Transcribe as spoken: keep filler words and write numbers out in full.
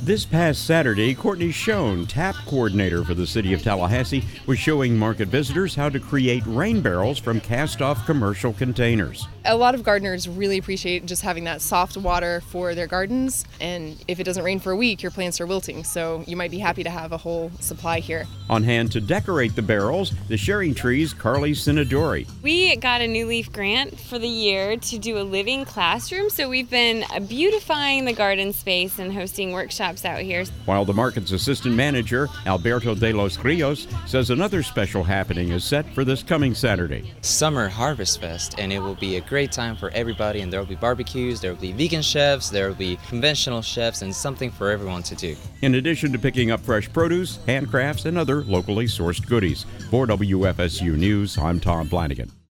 This past Saturday, Courtney Schoen, TAP coordinator for the city of Tallahassee, was showing market visitors how to create rain barrels from cast-off commercial containers. A lot of gardeners really appreciate just having that soft water for their gardens, and if it doesn't rain for a week, your plants are wilting, so you might be happy to have a whole supply here. On hand to decorate the barrels, the Sharing Trees' Carly Sinadori. We got a New Leaf grant for the year to do a living classroom, so we've been beautifying the garden space and hosting workshops out here. While the market's assistant manager, Alberto de los Rios, says another special happening is set for this coming Saturday. Summer Harvest Fest, and it will be a great time for everybody, and there will be barbecues, there will be vegan chefs, there will be conventional chefs, and something for everyone to do. In addition to picking up fresh produce, handcrafts, and other locally sourced goodies. For W F S U News, I'm Tom Flanagan.